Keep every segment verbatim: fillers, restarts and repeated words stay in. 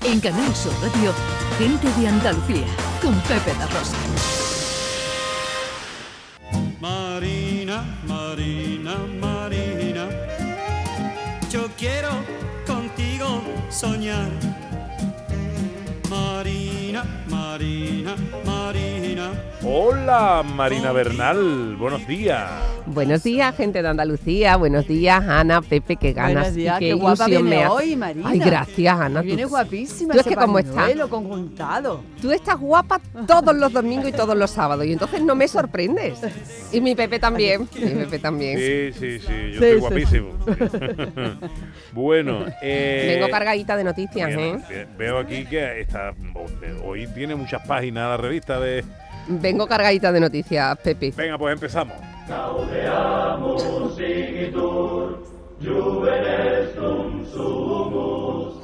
En Canal Sur Radio, Gente de Andalucía, con Pepe La Rosa. Marina, Marina, Marina, yo quiero contigo soñar. Marina, Marina, Marina. Hola, Marina Bernal, buenos días. Buenos días, gente de Andalucía. Buenos días, Ana, Pepe, qué ganas. Buenos días, y qué, qué guapa ilusión viene me hace. hoy, Marina. Ay, gracias, Ana. Viene tú, guapísima. tú es ese que como estás, pañuelo conjuntado. tú estás guapa todos los domingos y todos los sábados, y entonces no me sorprendes. Y mi Pepe también, mi Pepe también. Sí, sí, sí, yo Sí, estoy sí. guapísimo. Bueno, eh, Vengo cargadita de noticias, bien, ¿eh? bien. Veo aquí que está, hoy tiene muchas páginas la revista de... Vengo cargadita de noticias, Pepe. Venga, pues empezamos. Gaudeamus igitur, juvenes dum sumus.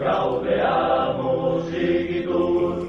Gaudeamus igitur,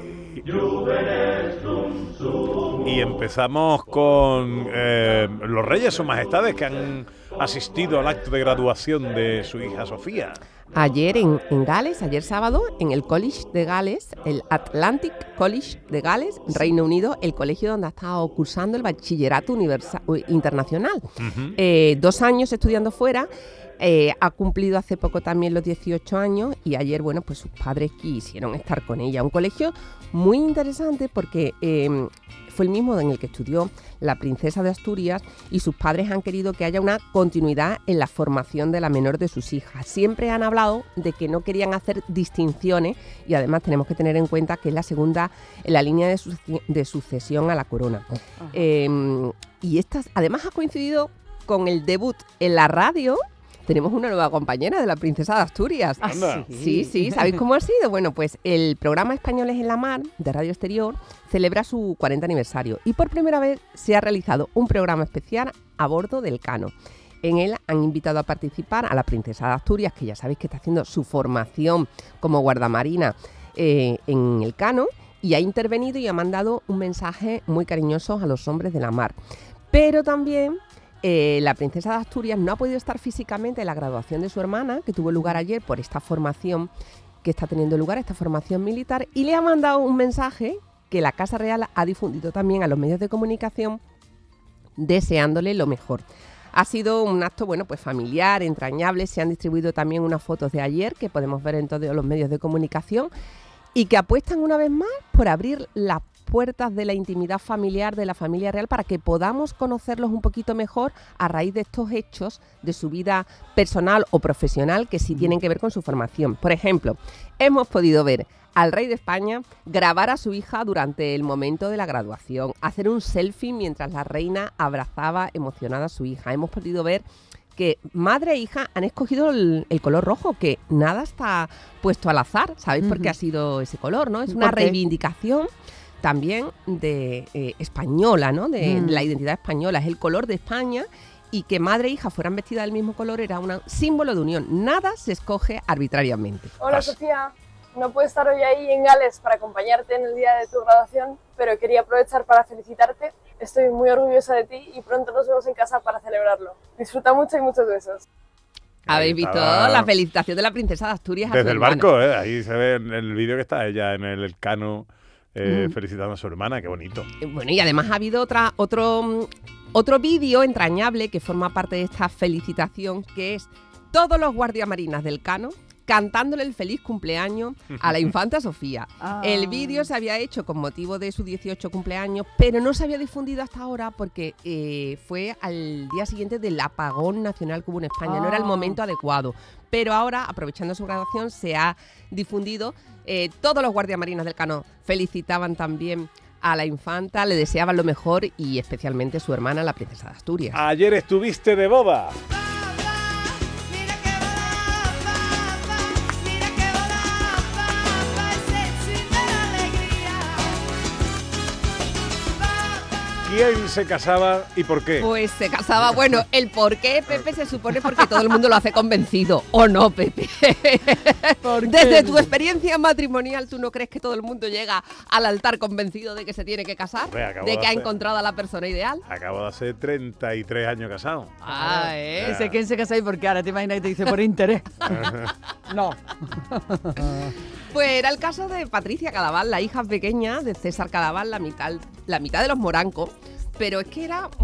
juvenes dum sumus. Y empezamos con eh, los reyes, sus majestades, que han asistido al acto de graduación de su hija Sofía. Ayer en, en Gales, ayer sábado, en el College de Gales, el Atlantic College de Gales, Reino Unido, el colegio donde ha estado cursando el bachillerato universa- internacional. Uh-huh. Eh, dos años estudiando fuera, eh, ha cumplido hace poco también los dieciocho años y ayer, bueno, pues sus padres quisieron estar con ella. Un colegio muy interesante porque eh, fue el mismo en el que estudió la princesa de Asturias y sus padres han querido que haya una continuidad en la formación de la menor de sus hijas. Siempre han hablado de que no querían hacer distinciones y además tenemos que tener en cuenta que es la segunda en la línea de, su- de sucesión a la corona. Eh, y estas, además ha coincidido con el debut en la radio. Tenemos una nueva compañera de la princesa de Asturias. Ah, Anda. Sí, sí, ¿sabéis cómo ha sido? Bueno, pues el programa Españoles en la Mar de Radio Exterior celebra su cuarenta aniversario y por primera vez se ha realizado un programa especial a bordo del Cano. En él han invitado a participar a la princesa de Asturias, que ya sabéis que está haciendo su formación como guardamarina eh, en el Cano, y ha intervenido y ha mandado un mensaje muy cariñoso a los hombres de la mar. Pero también Eh, la princesa de Asturias no ha podido estar físicamente en la graduación de su hermana, que tuvo lugar ayer por esta formación que está teniendo lugar, esta formación militar, y le ha mandado un mensaje que la Casa Real ha difundido también a los medios de comunicación, deseándole lo mejor. Ha sido un acto, bueno, pues familiar, entrañable. Se han distribuido también unas fotos de ayer que podemos ver en todos los medios de comunicación y que apuestan una vez más por abrir las puertas de la intimidad familiar de la familia real para que podamos conocerlos un poquito mejor a raíz de estos hechos de su vida personal o profesional que sí tienen que ver con su formación. Por ejemplo, hemos podido ver al rey de España grabar a su hija durante el momento de la graduación, hacer un selfie mientras la reina abrazaba emocionada a su hija. Hemos podido ver que madre e hija han escogido el, el color rojo, que nada está puesto al azar. ¿Sabéis uh-huh. por qué ha sido ese color, no? Es una reivindicación también de eh, española, ¿no? De, mm. de la identidad española. Es el color de España, y que madre e hija fueran vestidas del mismo color era un símbolo de unión. Nada se escoge arbitrariamente. Hola, Pas. Sofía. No puedo estar hoy ahí en Gales para acompañarte en el día de tu graduación, pero quería aprovechar para felicitarte. Estoy muy orgullosa de ti y pronto nos vemos en casa para celebrarlo. Disfruta mucho y muchos besos. ¿Habéis visto la felicitación de la princesa de Asturias? Desde el barco, ¿eh? Ahí se ve en el vídeo que está ella en el, el Cano eh, mm. felicitando a su hermana. Qué bonito. Bueno, y además ha habido otra, otro, otro vídeo entrañable que forma parte de esta felicitación, que es todos los guardiamarinas del Cano cantándole el feliz cumpleaños a la infanta Sofía. Ah. El vídeo se había hecho con motivo de su dieciocho cumpleaños, pero no se había difundido hasta ahora porque eh, fue al día siguiente del apagón nacional que hubo en España. Ah. No era el momento adecuado. Pero ahora, aprovechando su graduación, se ha difundido. Eh, todos los guardiamarinas del Cano felicitaban también a la infanta, le deseaban lo mejor, y especialmente su hermana, la princesa de Asturias. Ayer estuviste de boda. ¿Quién se casaba y por qué? Pues se casaba, bueno, el por qué, Pepe, se supone porque todo el mundo lo hace convencido. ¿O no, Pepe? Desde tu experiencia matrimonial, ¿tú no crees que todo el mundo llega al altar convencido de que se tiene que casar? Hombre, ¿De que de ha hacer... encontrado a la persona ideal? Acabo de hacer treinta y tres años casado. Ah, ¿eh? Dice, ¿quién se casa y por qué? Ahora te imaginas que te dice por interés. No. Pues era el caso de Patricia Cadaval, la hija pequeña de César Cadaval, la mitad, la mitad de los morancos. Pero es que era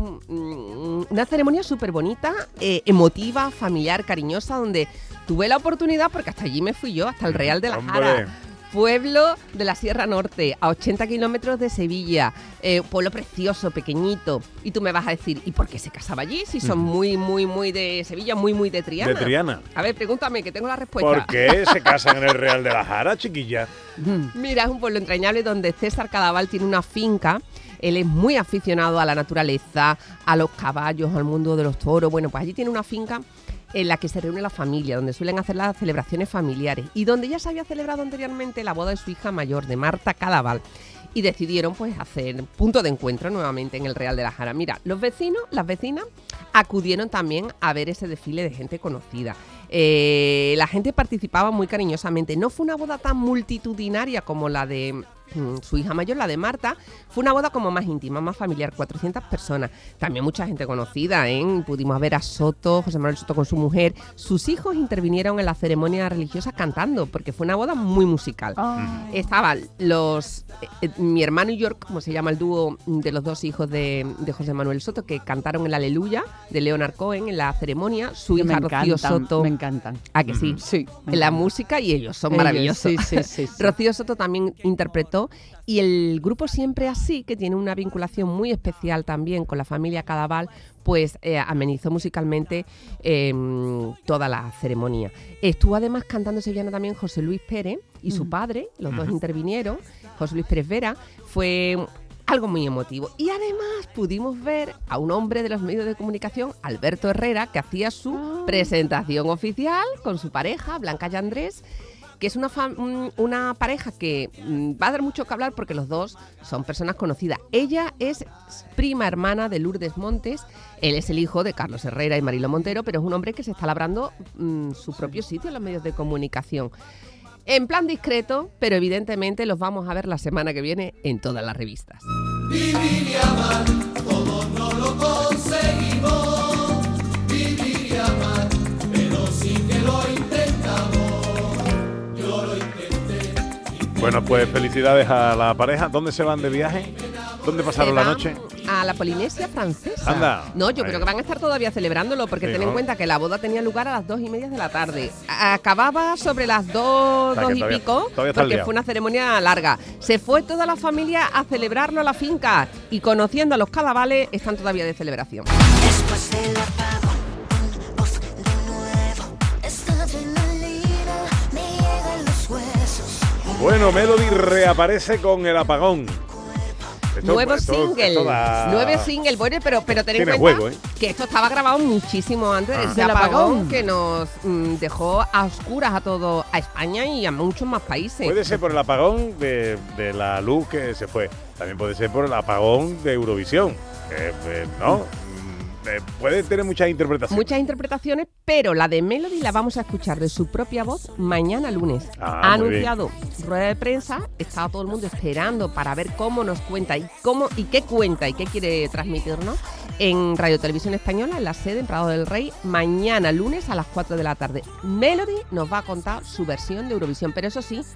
mm, una ceremonia súper bonita, eh, emotiva, familiar, cariñosa, donde tuve la oportunidad, porque hasta allí me fui yo, hasta el Real de la Jara. Pueblo de la Sierra Norte, a ochenta kilómetros de Sevilla, eh, pueblo precioso, pequeñito. Y tú me vas a decir, ¿y por qué se casaba allí? Si son muy, muy, muy de Sevilla, muy, muy de Triana. De Triana. A ver, pregúntame, que tengo la respuesta. ¿Por qué se casan en el Real de la Jara, chiquilla? Mira, es un pueblo entrañable donde César Cadaval tiene una finca. Él es muy aficionado a la naturaleza, a los caballos, al mundo de los toros. Bueno, pues allí tiene una finca en la que se reúne la familia, donde suelen hacer las celebraciones familiares y donde ya se había celebrado anteriormente la boda de su hija mayor, de Marta Cadaval. Y decidieron pues hacer punto de encuentro nuevamente en el Real de la Jara. Mira, los vecinos, las vecinas acudieron también a ver ese desfile de gente conocida. Eh, la gente participaba muy cariñosamente. No fue una boda tan multitudinaria como la de su hija mayor, la de Marta. Fue una boda como más íntima, más familiar, cuatrocientas personas. También mucha gente conocida, ¿eh? Pudimos ver a Soto, José Manuel Soto con su mujer. Sus hijos intervinieron en la ceremonia religiosa cantando, porque fue una boda muy musical. Oh. Estaban los eh, mi hermano y York, como se llama el dúo de los dos hijos de, de José Manuel Soto, que cantaron el Aleluya de Leonard Cohen en la ceremonia. Su que hija me Rocío encantan, Soto. Me encantan. ¿A que sí? Sí. En la música, y ellos son ellos, maravillosos. Sí, sí, sí, sí. Rocío Soto también interpretó. Y el grupo Siempre Así, que tiene una vinculación muy especial también con la familia Cadaval, pues eh, amenizó musicalmente eh, toda la ceremonia. Estuvo además cantando sevillano también José Luis Pérez y su padre, los dos intervinieron. José Luis Pérez Vera, fue algo muy emotivo. Y además pudimos ver a un hombre de los medios de comunicación, Alberto Herrera, que hacía su oh. presentación oficial con su pareja, Blanca y Andrés, que es una, una pareja que va a dar mucho que hablar porque los dos son personas conocidas. Ella es prima hermana de Lourdes Montes, él es el hijo de Carlos Herrera y Marilo Montero, pero es un hombre que se está labrando mmm, su propio sitio en los medios de comunicación. En plan discreto, pero evidentemente los vamos a ver la semana que viene en todas las revistas. Vivir y amar, todos no lo conseguimos. Vivir y amar, pero sí que lo intentamos. Bueno, pues felicidades a la pareja. ¿Dónde se van de viaje? ¿Dónde pasaron la noche? A la Polinesia Francesa. Anda. No, yo Ahí. creo que van a estar todavía celebrándolo, porque sí, ten ¿no? en cuenta que la boda tenía lugar a las dos y media de la tarde. Acababa sobre las dos, o sea, dos y todavía, pico, porque fue una ceremonia larga. Se fue toda la familia a celebrarlo a la finca y, conociendo a los Cadavales, están todavía de celebración. Después del apagón, de nuevo, esta adrenalina me llega a los huesos. Bueno, Melody reaparece con El Apagón. Esto, nuevo esto, single, esto da... nuevo single, bueno, pero, pero ten en cuenta juego, ¿eh? que esto estaba grabado muchísimo antes ah. de ese apagón, apagón que nos mm, dejó a oscuras a todo, a España y a muchos más países. Puede ser por el apagón de, de la luz que se fue, también puede ser por el apagón de Eurovisión, que, eh, ¿no? Eh, puede tener muchas interpretaciones. Muchas interpretaciones, pero la de Melody la vamos a escuchar de su propia voz mañana lunes. Ah, ha anunciado rueda de prensa, estaba todo el mundo esperando para ver cómo nos cuenta y cómo y qué cuenta y qué quiere transmitirnos en Radio Televisión Española, en la sede en Prado del Rey, mañana lunes a las cuatro de la tarde. Melody nos va a contar su versión de Eurovisión, pero eso sí,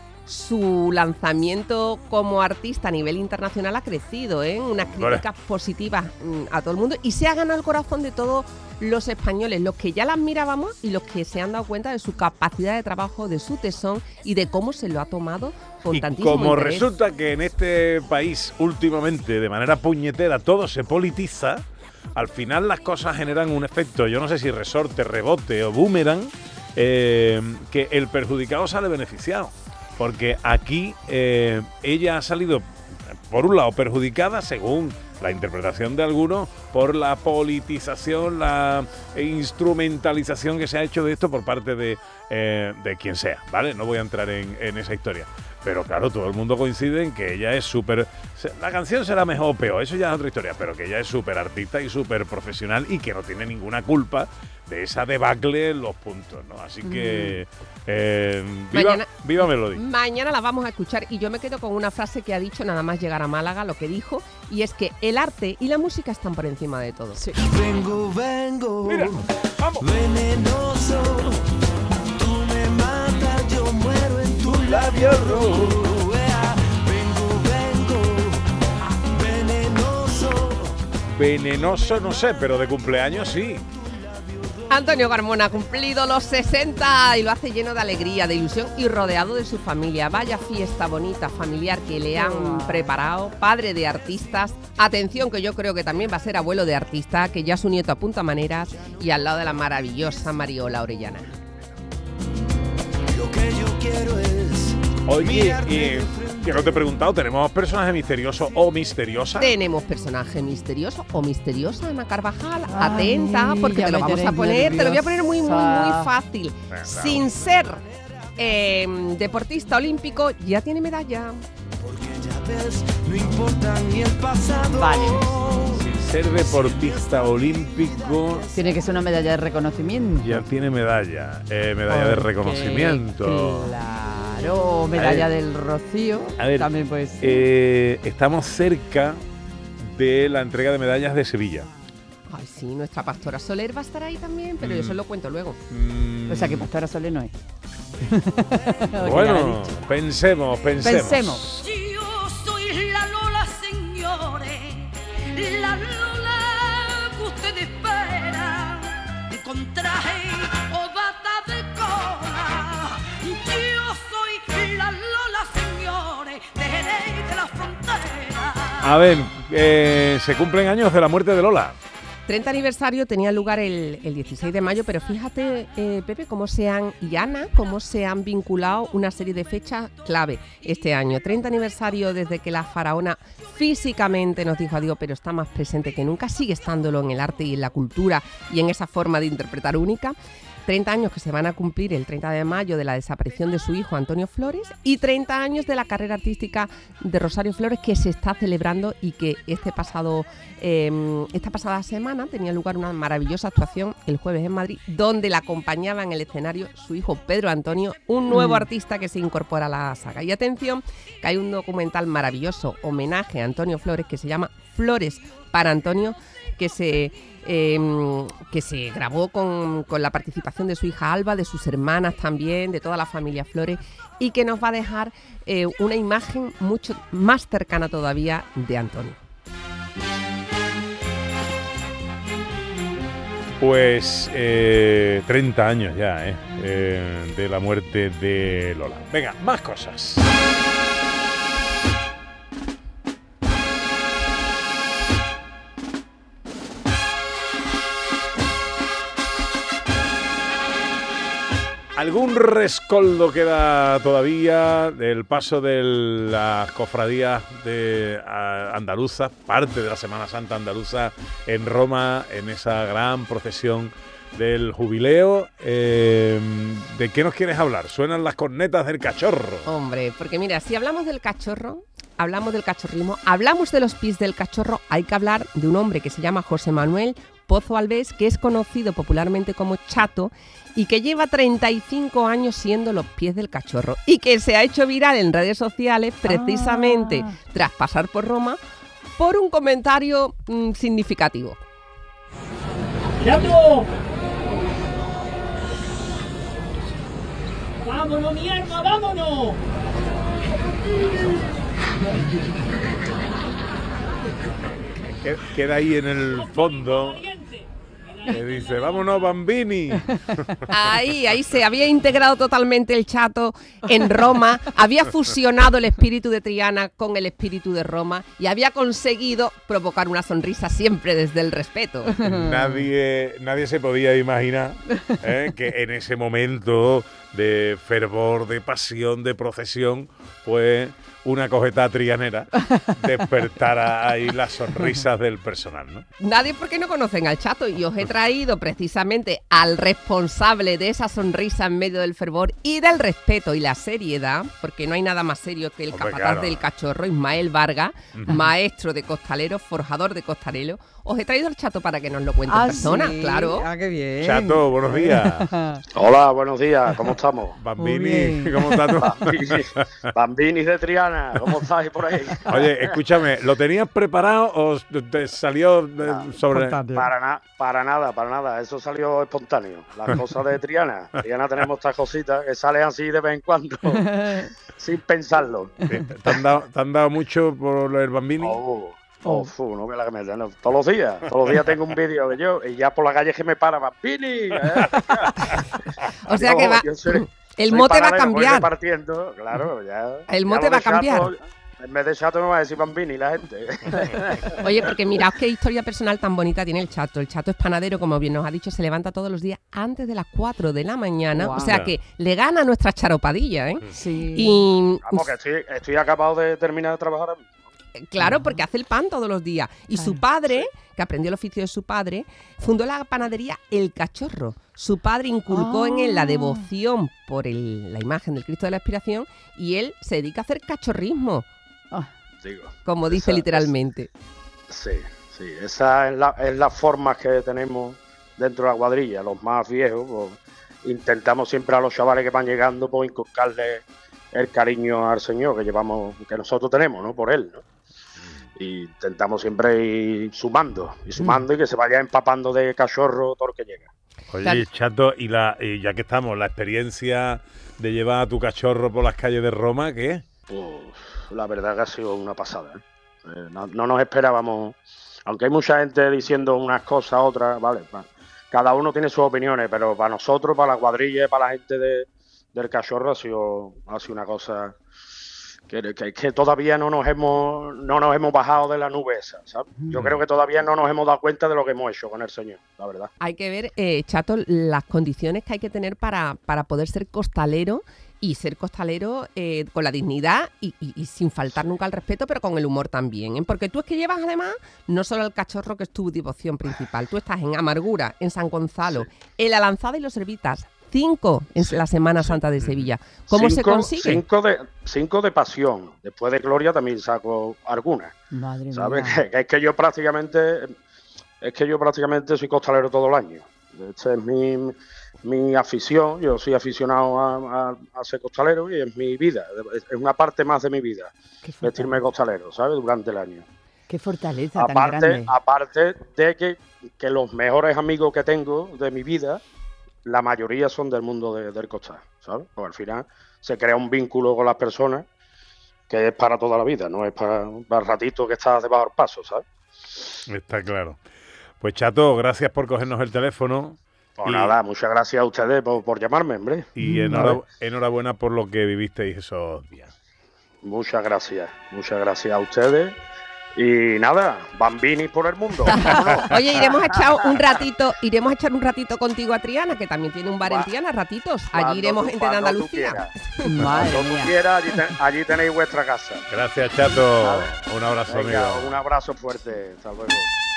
su lanzamiento como artista a nivel internacional ha crecido, ¿eh? Unas críticas vale. positivas a todo el mundo, y se ha ganado el corazón de todos los españoles, los que ya la admirábamos y los que se han dado cuenta de su capacidad de trabajo, de su tesón y de cómo se lo ha tomado con y tantísimo como interés. Resulta que en este país últimamente, de manera puñetera, todo se politiza, al final las cosas generan un efecto, yo no sé si resorte, rebote o boomerang, eh, que el perjudicado sale beneficiado. Porque aquí eh, ella ha salido, por un lado, perjudicada, según la interpretación de algunos, por la politización, la instrumentalización que se ha hecho de esto por parte de, eh, de quien sea, ¿vale? No voy a entrar en, en esa historia. Pero claro, todo el mundo coincide en que ella es súper... La canción será mejor o peor, eso ya es otra historia, pero que ella es súper artista y súper profesional y que no tiene ninguna culpa de esa debacle en los puntos, ¿no? Así que... Eh, viva, mañana, viva Melody. Mañana la vamos a escuchar y yo me quedo con una frase que ha dicho nada más llegar a Málaga, lo que dijo, y es que el arte y la música están por encima de todo. Sí. Vengo, vengo, Mira, vamos. venenoso, tú me matas, yo muero en tu labio. fierro. Vengo, vengo, venenoso. Venenoso no sé, pero de cumpleaños sí. Antonio Carmona ha cumplido los sesenta y lo hace lleno de alegría, de ilusión y rodeado de su familia. Vaya fiesta bonita, familiar que le han preparado. Padre de artistas. Atención, que yo creo que también va a ser abuelo de artista, que ya su nieto apunta maneras y al lado de la maravillosa Mariola Orellana. Lo que yo quiero es Oye, eh, que no te he preguntado, ¿tenemos personaje misterioso o misteriosa? Tenemos personaje misterioso o misteriosa, Ana Carvajal. Ay, Atenta, porque ya te lo me vamos a tenéis poner, te lo voy a poner muy, muy, muy nerviosa. fácil. Venga, Sin ser eh, deportista olímpico, ya tiene medalla. porque ya ves, no importa ni el pasado. Vale. Sin ser deportista olímpico, Tiene que ser una medalla de reconocimiento. ya tiene medalla. Eh, medalla de Porque, reconocimiento. Claro, medalla A ver, del Rocío. a ver, también puede ser. Eh, estamos cerca de la entrega de medallas de Sevilla. Ay, sí, nuestra pastora Soler va a estar ahí también, pero yo Mm. se lo cuento luego. Mm, O sea que Pastora Soler no es. bueno, pensemos, pensemos. Pensemos. Yo soy la Lola, señores, la Lola que usted espera, con traje o bata de cola. Yo soy la Lola, señores, de Jerez de la frontera. A ver, eh, se cumplen años de la muerte de Lola. treinta aniversario tenía lugar el, el dieciséis de mayo, pero fíjate, eh, Pepe, cómo se han, y Ana, cómo se han vinculado una serie de fechas clave este año. treinta aniversario desde que la faraona físicamente nos dijo adiós, pero está más presente que nunca, sigue estándolo en el arte y en la cultura y en esa forma de interpretar única. treinta años que se van a cumplir el treinta de mayo de la desaparición de su hijo Antonio Flores y treinta años de la carrera artística de Rosario Flores, que se está celebrando y que este pasado, eh, esta pasada semana tenía lugar una maravillosa actuación el jueves en Madrid, donde la acompañaba en el escenario su hijo Pedro Antonio, un nuevo Mm. artista que se incorpora a la saga. Y atención, que hay un documental maravilloso, homenaje a Antonio Flores, que se llama Flores para Antonio, que se... Eh, que se grabó con, con la participación de su hija Alba, de sus hermanas también, de toda la familia Flores, y que nos va a dejar eh, una imagen mucho más cercana todavía de Antonio. Pues eh, treinta años ya, eh, eh, de la muerte de Lola. Venga, más cosas. ¿Algún rescoldo queda todavía del paso de las cofradías de a, andaluzas, parte de la Semana Santa andaluza en Roma, en esa gran procesión del jubileo? Eh, ¿De qué nos quieres hablar? Suenan las cornetas del cachorro. Hombre, porque mira, si hablamos del cachorro, hablamos del cachorrismo, hablamos de los pies del cachorro, hay que hablar de un hombre que se llama José Manuel Pozo Alves, que es conocido popularmente como Chato y que lleva treinta y cinco años siendo los pies del cachorro y que se ha hecho viral en redes sociales precisamente Ah. tras pasar por Roma por un comentario mmm, significativo. ¡Chato! ¡Vámonos, mi alma, vámonos! Que- Queda ahí en el fondo. Que dice, vámonos, Bambini. Ahí, ahí se había integrado totalmente el Chato en Roma, había fusionado el espíritu de Triana con el espíritu de Roma y había conseguido provocar una sonrisa siempre desde el respeto. Nadie, nadie se podía imaginar eh, que en ese momento de fervor, de pasión, de procesión, pues una cogeta trianera despertara ahí las sonrisas del personal, ¿no? Nadie porque no conocen al Chato y os he traído precisamente al responsable de esa sonrisa en medio del fervor y del respeto y la seriedad, porque no hay nada más serio que el Hombre, capataz claro. del cachorro, Ismael Vargas, Ujú. maestro de costaleros, forjador de costaleros. Os he traído al Chato para que nos lo cuente Ah, en persona, sí. claro. Ah, qué bien. Chato, buenos días. Hola, buenos días, ¿cómo estamos? Bambini, bien. ¿cómo estás tú? Bambini, Bambinis de Triana, ¿cómo estáis por ahí? Oye, escúchame, ¿lo tenías preparado o te salió eh, sobre...? Espontáneo. Para, na- para nada, nada, para nada. Eso salió espontáneo. Las cosas de Triana. Triana tenemos estas cositas que salen así de vez en cuando, sin pensarlo. ¿Te han dado, te han dado mucho por el Bambini? Oh, oh, fu, no me la que me no, todos los días. Todos los días tengo un vídeo de yo y ya por la calle que me para Bambini. ¿eh? O sea yo, que va... Soy, el soy mote va a panadero, voy cambiar. repartiendo, claro, ya, El ya mote lo va a de Chato, cambiar. en vez de Chato me va a decir Bambini la gente. Oye, porque mirad qué historia personal tan bonita tiene el Chato. El Chato es panadero, como bien nos ha dicho, se levanta todos los días antes de las cuatro de la mañana. Wow. O sea que le gana a nuestra charopadilla, ¿eh? Sí. Y Vamos, que estoy, estoy acabado de terminar de trabajar ahora mismo. claro, porque hace el pan todos los días. Y su padre, que aprendió el oficio de su padre, fundó la panadería El Cachorro. Su padre inculcó Ah. en él la devoción por el- la imagen del Cristo de la Expiración y él se dedica a hacer cachorrismo, Ah, Digo, como dice esa- literalmente. Sí, sí, esa es la, es la forma que tenemos dentro de la cuadrilla. Los más viejos, pues, intentamos siempre a los chavales que van llegando, pues inculcarles el cariño al Señor que llevamos, que nosotros tenemos, ¿no? Por Él, ¿no? Y intentamos siempre ir sumando, y sumando y que se vaya empapando de cachorro todo lo que llega. Oye, Claro. Chato, y, la, y ya que estamos, la experiencia de llevar a tu cachorro por las calles de Roma, ¿qué? Pues la verdad que ha sido una pasada, ¿eh? Eh, no, no nos esperábamos, aunque hay mucha gente diciendo unas cosas, otras, vale, pa- cada uno tiene sus opiniones, pero para nosotros, para la cuadrilla, para la gente de, del cachorro ha sido, ha sido una cosa que, que, que todavía no nos hemos no nos hemos bajado de la nube esa, ¿sabes? Yo creo que todavía no nos hemos dado cuenta de lo que hemos hecho con el Señor, la verdad. Hay que ver, eh, Chato, las condiciones que hay que tener para, para poder ser costalero y ser costalero eh, con la dignidad y, y- y sin faltar nunca al respeto, pero con el humor también, ¿eh? Porque tú es que llevas además no solo el cachorro, que es tu devoción principal, tú estás en Amargura, en San Gonzalo, en La Lanzada y Los Erbitas, cinco en la Semana Santa de Sevilla. ¿Cómo se Cinco- consigue? Cinco de, cinco de pasión. Después de Gloria también saco algunas. madre ¿Sabes? mía. Que, que es que yo prácticamente es que yo prácticamente soy costalero todo el año. Esta es mi, mi afición. Yo soy aficionado a, a- a ser costalero y es mi vida. Es una parte más de mi vida. Qué Vestirme costalero, ¿sabes? Durante el año. Qué fortaleza tan Aparte, grande. aparte de que, que los mejores amigos que tengo de mi vida, la mayoría son del mundo de- del costal, ¿sabes? Porque al final se crea un vínculo con las personas que es para toda la vida, no es para, para el ratito que estás debajo del paso, ¿sabes? Está claro. Pues Chato, gracias por cogernos el teléfono. Pues Y- nada, muchas gracias a ustedes por, por llamarme, hombre. Y Mm, enhora- vale. enhorabuena por lo que vivisteis esos días. Muchas gracias, muchas gracias a ustedes. Y nada, Bambini por el mundo. Vámonos. Oye, iremos a echar un ratito, iremos a echar un ratito contigo a Triana, que también tiene un bar en Gua- Triana, ratitos. Cuando Allí iremos tú- gente de cuando tú Andalucía. quieras. Madre Cuando tú mía. quieras, allí, te- allí tenéis vuestra casa. Gracias, Chato. Vale. Un abrazo, Venga, amigo. un abrazo fuerte. Hasta luego.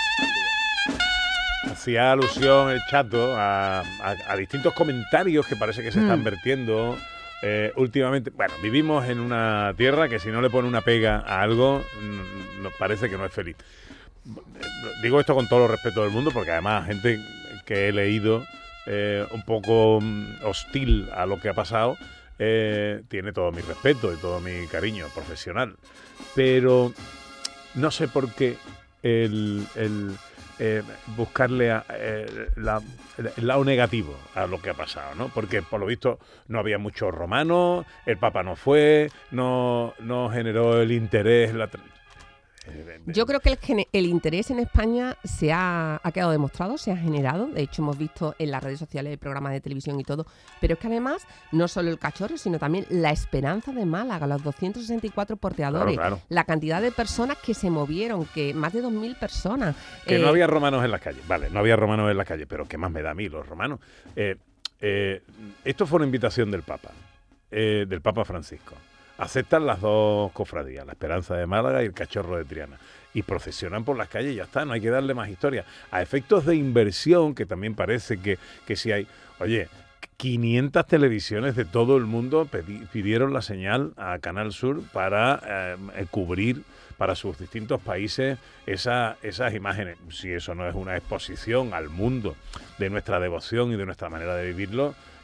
Hacía alusión el Chato a, a- a distintos comentarios que parece que se están Mm. vertiendo eh, últimamente. Bueno, vivimos en una tierra que si no le pone una pega a algo, mm, nos parece que no es feliz. Digo esto con todo el respeto del mundo, porque además gente que he leído eh, un poco mm, hostil a lo que ha pasado, eh, tiene todo mi respeto y todo mi cariño profesional. Pero no sé por qué el, el, eh, buscarle a, eh, la- el lado negativo a lo que ha pasado, ¿no? Porque por lo visto no había muchos romanos, el Papa no fue, no, no generó el interés. La tra- eh, Yo creo que el, gene- el interés en España se ha, ha quedado demostrado, se ha generado. De hecho, hemos visto en las redes sociales programas de televisión y todo. Pero es que además, no solo el cachorro, sino también la Esperanza de Málaga, los doscientos sesenta y cuatro porteadores, Claro, claro. la cantidad de personas que se movieron, que más de dos mil personas. Que Eh, no había romanos en las calles, vale, no había romanos en las calles, pero ¿qué más me da a mí los romanos? Eh, eh, esto fue una invitación del Papa, eh, del Papa Francisco. Aceptan las dos cofradías, la Esperanza de Málaga y el Cachorro de Triana, y procesionan por las calles y ya está, no hay que darle más historia. A efectos de inversión, que también parece que, que si hay... Oye, quinientas televisiones de todo el mundo pedi- pidieron la señal a Canal Sur para eh, cubrir para sus distintos países esa, esas imágenes. Si eso no es una exposición al mundo de nuestra devoción y de nuestra manera de vivirlo,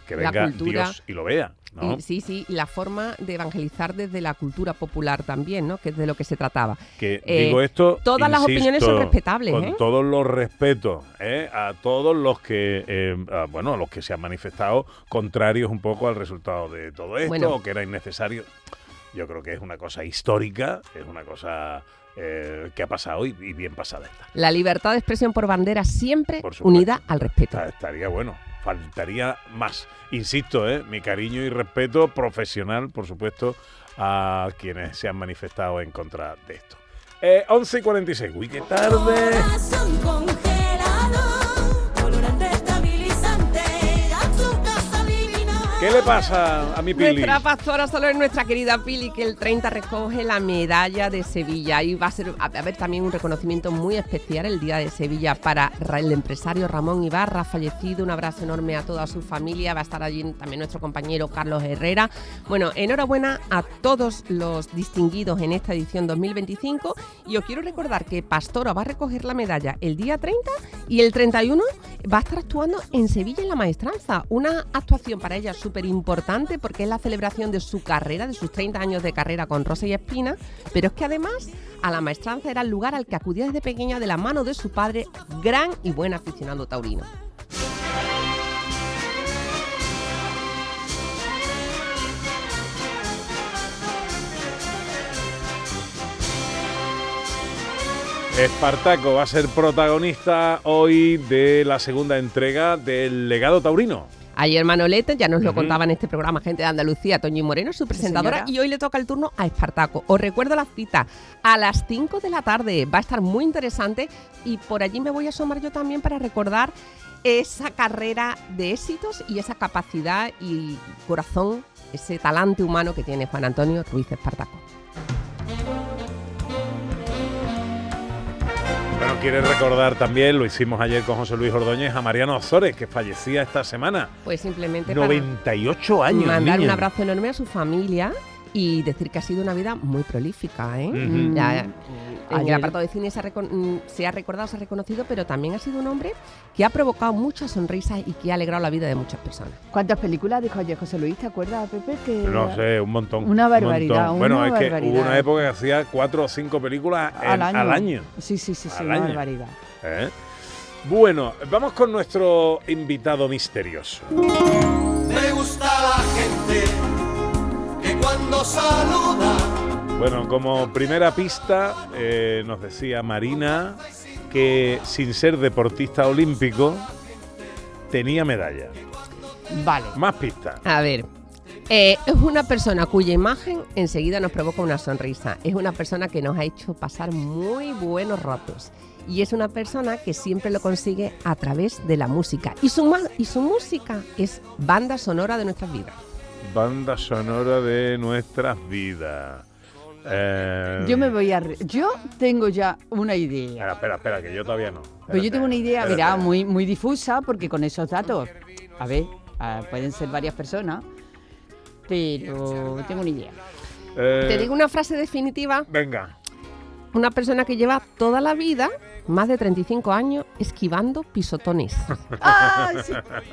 que la venga cultura, Dios y lo vea, ¿no? Y, sí, sí, la forma de evangelizar desde la cultura popular también, ¿no? Que es de lo que se trataba. Que Eh, digo esto, todas las insisto, opiniones son respetables, con ¿eh? todos los respetos, ¿eh? A todos los que, eh, a, bueno, a los que se han manifestado contrarios un poco al resultado de todo esto, Bueno. o que era innecesario. Yo creo que es una cosa histórica, es una cosa eh, que ha pasado y, y bien pasada está. La libertad de expresión por bandera siempre Por supuesto. unida al respeto. Está- Estaría bueno, faltaría más. Insisto, ¿eh? Mi cariño y respeto profesional, por supuesto, a quienes se han manifestado en contra de esto. Eh, once y cuarenta y seis, uy, qué tarde. Corazón congelado, colorante estabilizante, azúcar salinidad. ¿Qué le pasa a mi Pili? Nuestra pastora solo es nuestra querida Pili, que el treinta recoge la medalla de Sevilla. Y va a ser a haber también un reconocimiento muy especial el día de Sevilla para Ra- el empresario Ramón Ibarra, fallecido. Un abrazo enorme a toda su familia. Va a estar allí también nuestro compañero Carlos Herrera. Bueno, enhorabuena a todos los distinguidos en esta edición dos mil veinticinco. Y os quiero recordar que Pastora va a recoger la medalla el día treinta y el treinta y uno va a estar actuando en Sevilla en la Maestranza. Una actuación para ella súper importante porque es la celebración de su carrera, de sus treinta años de carrera con Rosa y Espina, pero es que además a la Maestranza era el lugar al que acudía desde pequeña de la mano de su padre, gran y buen aficionado taurino. Espartaco va a ser protagonista hoy de la segunda entrega del Legado Taurino. Ayer Manolete ya nos lo Ujú. contaba en este programa Gente de Andalucía, Toñi Moreno, su presentadora, señora. y hoy le toca el turno a Espartaco. Os recuerdo la cita a las cinco de la tarde, va a estar muy interesante y por allí me voy a asomar yo también para recordar esa carrera de éxitos y esa capacidad y corazón, ese talante humano que tiene Juan Antonio Ruiz Espartaco. Bueno, quiere recordar también, lo hicimos ayer con José Luis Ordóñez, a Mariano Ozores, que fallecía esta semana. Pues simplemente noventa y ocho para años, mandar niño. un abrazo enorme a su familia y decir que ha sido una vida muy prolífica, ¿eh? Ujú. Ya, en el Ayer- apartado de cine se ha, recon- mm, se ha recordado, se ha reconocido, pero también ha sido un hombre que ha provocado muchas sonrisas y que ha alegrado la vida de muchas personas. ¿Cuántas películas dijo ayer José Luis? ¿Te acuerdas, Pepe? Que No sé, un montón. Una un barbaridad, montón. Bueno, una es que barbaridad. hubo una época que hacía cuatro o cinco películas en- al año. al año. Sí, sí, sí, sí, Al una año. barbaridad. ¿Eh? Bueno, vamos con nuestro invitado misterioso. Me gusta la gente que cuando saluda Bueno, como primera pista, eh, nos decía Marina que sin ser deportista olímpico tenía medalla. Vale. Más pistas. A ver, eh, es una persona cuya imagen enseguida nos provoca una sonrisa. Es una persona que nos ha hecho pasar muy buenos ratos. Y es una persona que siempre lo consigue a través de la música. Y su, ma- y su música es banda sonora de nuestras vidas. Banda sonora de nuestras vidas. Eh, Yo me voy a... re- Yo tengo ya una idea. Espera, espera, espera, que yo todavía no. Pues yo tengo una idea, Espérate. mira, muy, muy difusa, porque con esos datos, a ver, ah, pueden ser varias personas, pero tengo una idea. Eh, Te digo una frase definitiva. Venga. Una persona que lleva toda la vida, más de treinta y cinco años, esquivando pisotones. ¡Ah, sí!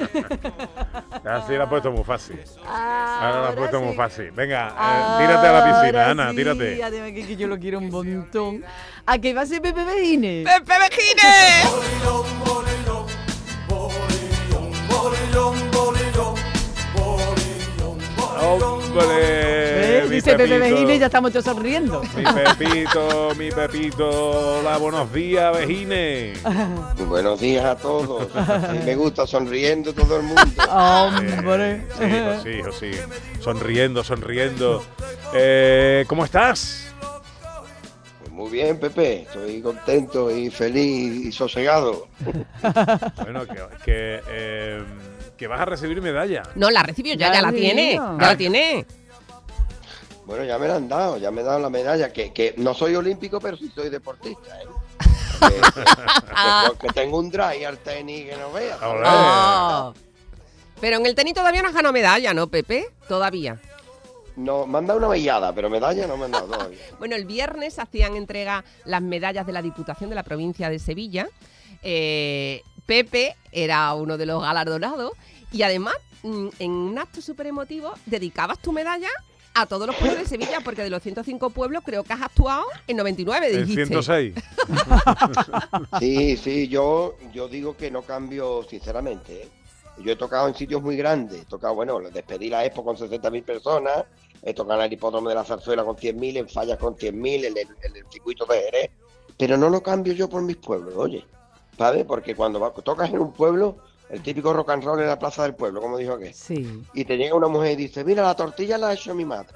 Así la has puesto muy fácil. Ahora la has puesto muy fácil. Venga, eh, Ahora tírate a la piscina, Ana, sí, tírate. además que, que yo lo quiero un montón. ¿A qué va a ser Pepe Vejines? ¡Pepe Vejines! Bolillón, bolillón, bolillón, bolillón, bolillón, bolillón, bolillón. ¡Hombre! ¿Eh? mi Dice Pepe Pepito. Vejines y ya estamos todos sonriendo. Mi Pepito, mi Pepito. Hola, buenos días, Vejines. Buenos días a todos. A mí me gusta sonriendo todo el mundo. ¡Hombre! Sí, hijo, sí, hijo, sí. Sonriendo, sonriendo. Eh, ¿Cómo estás? Pues muy bien, Pepe. Estoy contento y feliz y sosegado. Bueno, que, que, eh, que vas a recibir medalla. No, la recibió, ya, Ya ya la la tiene. recibió. Ya la tiene. Bueno, ya me la han dado, ya me han dado la medalla. Que, que no soy olímpico, pero sí soy deportista. ¿eh? Que, que- que- que tengo un drive al tenis que no veas. Ole. Oh. Pero en el tenis todavía no has ganado medalla, ¿no, Pepe? Todavía. No, me han dado una vellada, pero medalla no me han dado todavía. Bueno, el viernes hacían entrega las medallas de la Diputación de la provincia de Sevilla. Eh, Pepe era uno de los galardonados y además mm, en un acto súper emotivo dedicabas tu medalla a todos los pueblos de Sevilla, porque de los ciento cinco pueblos creo que has actuado en noventa y nueve, dijiste. En ciento seis. Sí, sí, yo, yo digo que no cambio sinceramente, ¿eh? Yo he tocado en sitios muy grandes, he tocado, bueno, despedí la Expo con sesenta mil personas, he tocado en el hipódromo de la Zarzuela con cien mil, en Fallas con cien mil, en el, en el circuito de Jerez, pero no lo cambio yo por mis pueblos, oye, ¿sabes? Porque cuando va, tocas en un pueblo, el típico rock and roll en la plaza del pueblo, como dijo aquel, Sí. y te llega una mujer y dice, mira, la tortilla la ha hecho mi madre.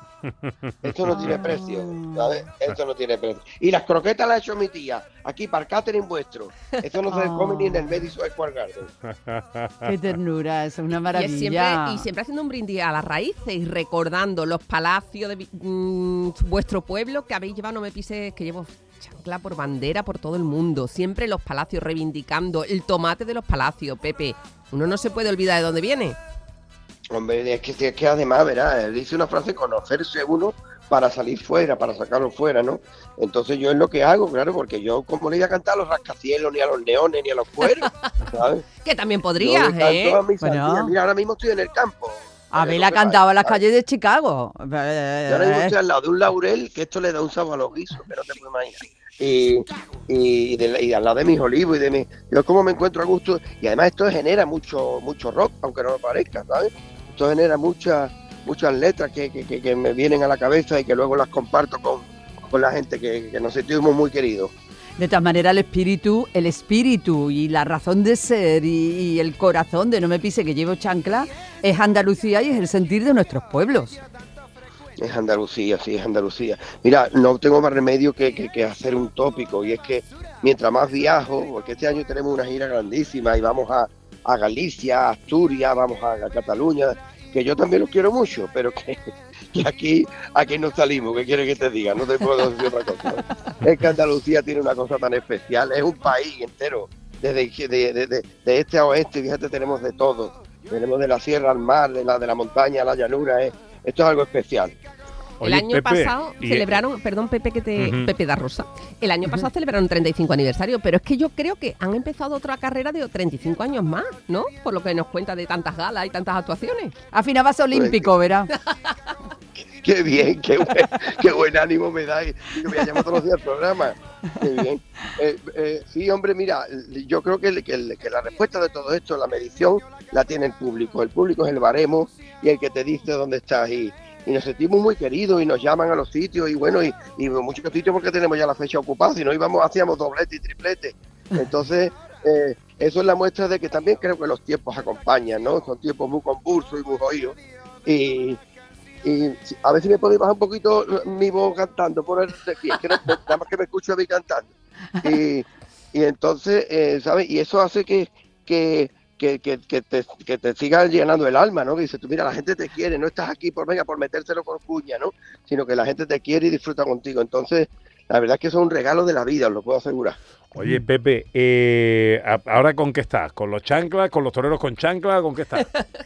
Esto no tiene precio, ¿sabes? Esto no tiene precio. Y las croquetas las ha hecho mi tía, aquí para el catering vuestro. Esto no se Oh. come ni en el Madison Square Garden. Qué ternura, es una Y, maravilla. es siempre, y siempre haciendo un brindis a las raíces y recordando los palacios de vi- mm, vuestro pueblo que habéis llevado, no me pises, que llevo chancla por bandera por todo el mundo. Siempre los palacios reivindicando el tomate de los palacios, Pepe. Uno no se puede olvidar de dónde viene. Hombre, es que, es que además, verás, él dice una frase, conocerse uno para salir fuera, para sacarlo fuera, ¿no? Entonces yo es lo que hago, claro, porque yo como le voy a cantar a los rascacielos, ni a los neones, ni a los cueros, ¿sabes? Que también podrías, Yo le canto ¿eh? a mi Bueno. familia. Mira, ahora mismo estoy en el campo. Abel Lo ha que cantado en las pasa, calles de Chicago. Yo ahora mismo estoy al lado de un laurel, que esto le da un sabor a los guisos, que no te puedes imaginar. Y, y, de, y al lado de mis olivos y de mi... Yo como me encuentro a gusto, y además esto genera mucho mucho rock, aunque no lo parezca, ¿sabes? Esto genera muchas muchas letras que, que, que, que me vienen a la cabeza y que luego las comparto con, con la gente que, que nos sentimos muy queridos. De todas maneras, el espíritu, el espíritu y la razón de ser y, y el corazón de No me pise que llevo chancla es Andalucía y es el sentir de nuestros pueblos. Es Andalucía, sí, es Andalucía. Mira, no tengo más remedio que, que, que hacer un tópico, y es que mientras más viajo, porque este año tenemos una gira grandísima y vamos a, a Galicia, a Asturias, vamos a, a Cataluña, que yo también los quiero mucho, pero que, que aquí, aquí no salimos, ¿qué quieres que te diga? No te puedo decir otra cosa. Es que Andalucía tiene una cosa tan especial, es un país entero, desde de, de, de, de este a oeste, fíjate, tenemos de todo, tenemos de la sierra al mar, de la, de la montaña a la llanura, es, esto es algo especial. El Oye, año Pepe, pasado y- celebraron, perdón Pepe que te Ujú. Pepe da Rosa. El año pasado celebraron treinta y cinco aniversario, pero es que yo creo que han empezado otra carrera de treinta y cinco años más, ¿no? Por lo que nos cuenta de tantas galas y tantas actuaciones. Al final vas a olímpico, verás. Qué bien, qué buen, qué buen ánimo me da y que me llamo todos los días al programa. Qué bien. Eh, eh, sí, hombre, mira, yo creo que, que, que la respuesta de todo esto, la medición, la tiene el público. El público es el baremo y el que te dice dónde estás. Y, y nos sentimos muy queridos y nos llaman a los sitios y bueno, y, y muchos sitios porque tenemos ya la fecha ocupada, si no íbamos, hacíamos doblete y triplete. Entonces, eh, eso es la muestra de que también creo que los tiempos acompañan, ¿no? Son tiempos muy convulsos y muy jodidos. Y, y si- a ver si me podéis bajar un poquito mi voz cantando por el de aquí, es que no, nada más que me escucho a mí cantando. Y, y entonces, eh, ¿sabes? Y eso hace que, que, que, que, que te, que te siga llenando el alma, ¿no? Que dices tú, mira, la gente te quiere, no estás aquí por, venga, por metérselo con cuña, ¿no? Sino que la gente te quiere y disfruta contigo. Entonces, la verdad es que eso es un regalo de la vida, os lo puedo asegurar. Oye, Pepe, eh, a- ¿ahora con qué estás? ¿Con los chanclas? ¿Con los toreros con chancla? ¿Con qué estás?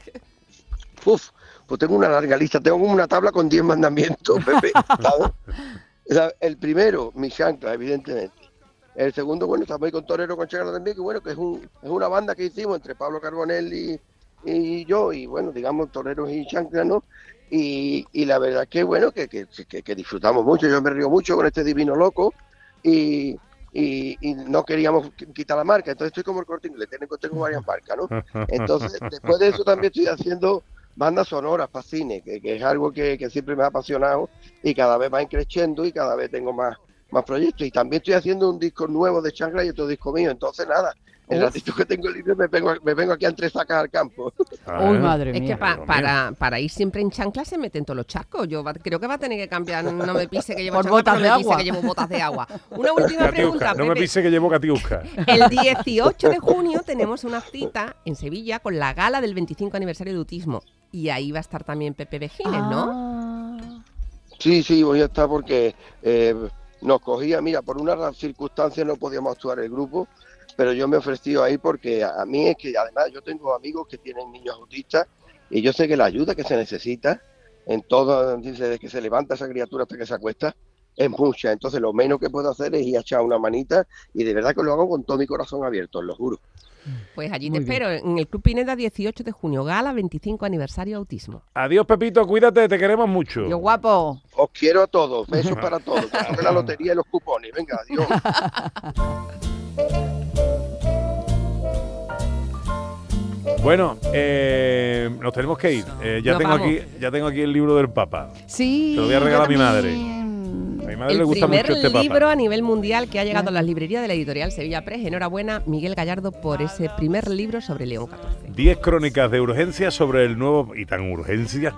Uf, pues tengo una larga lista, tengo como una tabla con diez mandamientos, Pepe, ¿sabes? O sea, el primero, mi chancla, evidentemente. El segundo, bueno, estamos ahí con Torero con Chancla también, que bueno, que es, un, es una banda que hicimos entre Pablo Carbonell y, y yo, y bueno, digamos, Toreros y Chancla, ¿no? Y, y la verdad que, bueno, que, que, que, que disfrutamos mucho, yo me río mucho con este Divino Loco, y, y, y no queríamos qu- quitar la marca, entonces estoy como el Corte Inglés, tengo, tengo varias marcas, ¿no? Entonces, después de eso también estoy haciendo bandas sonoras para cine, que, que es algo que, que siempre me ha apasionado y cada vez va creciendo y cada vez tengo más, más proyectos. Y también estoy haciendo un disco nuevo de Chancla y otro disco mío. Entonces, nada, el Uf. ratito que tengo libre me vengo, me vengo aquí a tres sacas al campo. Uy, madre Es mía. que pa- para, para ir siempre en chancla se meten todos los charcos. Yo va- creo que va a tener que cambiar. No me pise que llevo Por chancla, botas pero de me pise agua. que llevo botas de agua. Una última pregunta, Catiusca, no me Pepe. pise que llevo catiusca. El dieciocho de junio tenemos una cita en Sevilla con la gala del veinticinco aniversario de Autismo. Y ahí va a estar también Pepe Vejines, ¿no? Ah. Sí, sí, voy a estar porque eh, nos cogía, mira, por una ra- circunstancia no podíamos actuar el grupo, pero yo me he ofrecido ahí porque a, a mí es que además yo tengo amigos que tienen niños autistas y yo sé que la ayuda que se necesita en todo, dice, desde que se levanta esa criatura hasta que se acuesta, es mucha. Entonces lo menos que puedo hacer es ir a echar una manita y de verdad que lo hago con todo mi corazón abierto, os lo juro. Pues allí Muy te bien. espero, en el Club Pineda, dieciocho de junio, gala veinticinco aniversario autismo. Adiós, Pepito, cuídate, te queremos mucho. Yo guapo. Os quiero a todos, besos para todos. Que sobre la lotería y los cupones. Venga, adiós. Bueno, eh, nos tenemos que ir. Eh, ya, Nos tengo vamos. aquí, ya tengo aquí el libro del Papa. Sí. Te lo voy a regalar a mi yo madre. también. A mi madre El le gusta primer mucho este Papa. libro a nivel mundial que ha llegado a las librerías de la editorial Sevilla Press. Enhorabuena, Miguel Gallardo, por ese primer libro sobre León catorce. Diez crónicas de urgencia sobre el nuevo... Y tan urgencia.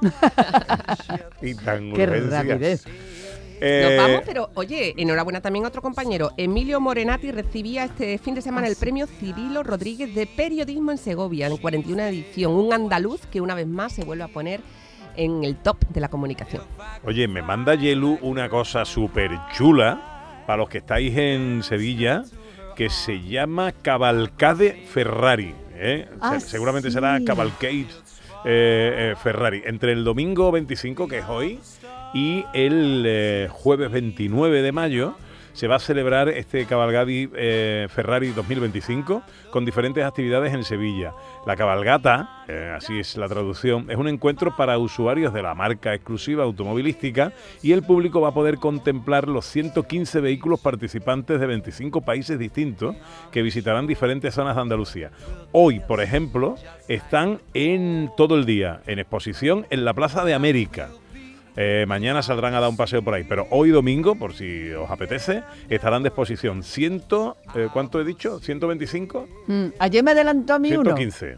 y tan Qué urgencia. rapidez. Eh, Nos vamos, pero oye, enhorabuena también a otro compañero. Emilio Morenati recibía este fin de semana el premio Cirilo Rodríguez de Periodismo en Segovia, en cuarenta y una edición. Un andaluz que una vez más se vuelve a poner en el top de la comunicación. Oye, me manda Yelu una cosa súper chula para los que estáis en Sevilla, que se llama Cavalcade Ferrari. ¿eh? Ah, Se- seguramente sí. será Cavalcade eh, eh, Ferrari. Entre el domingo veinticinco, que es hoy, y el eh, jueves veintinueve de mayo se va a celebrar este Cavalcade eh, Ferrari dos mil veinticinco con diferentes actividades en Sevilla. La cabalgata, eh, así es la traducción, es un encuentro para usuarios de la marca exclusiva automovilística y el público va a poder contemplar los ciento quince vehículos participantes de veinticinco países distintos que visitarán diferentes zonas de Andalucía. Hoy, por ejemplo, están en todo el día en exposición en la Plaza de América. Eh, mañana saldrán a dar un paseo por ahí, pero hoy domingo, por si os apetece, estarán de exposición ciento, eh, ¿cuánto he dicho? ¿ciento veinticinco? Mm, ayer me adelantó a mí ciento uno. quince.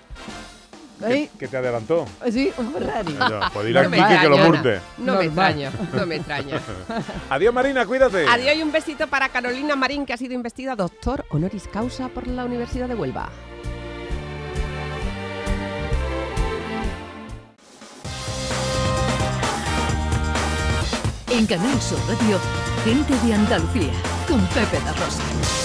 ¿Eh? ¿Qué te adelantó? Sí, un Ferrari. Ya, pues dile a No me Quique que lo extraña, murte. No me Normal. extraña, no me extraña. Adiós, Marina, cuídate. Adiós y un besito para Carolina Marín, que ha sido investida doctor honoris causa por la Universidad de Huelva. En Canal Sur Radio, gente de Andalucía, con Pepe da Rosa.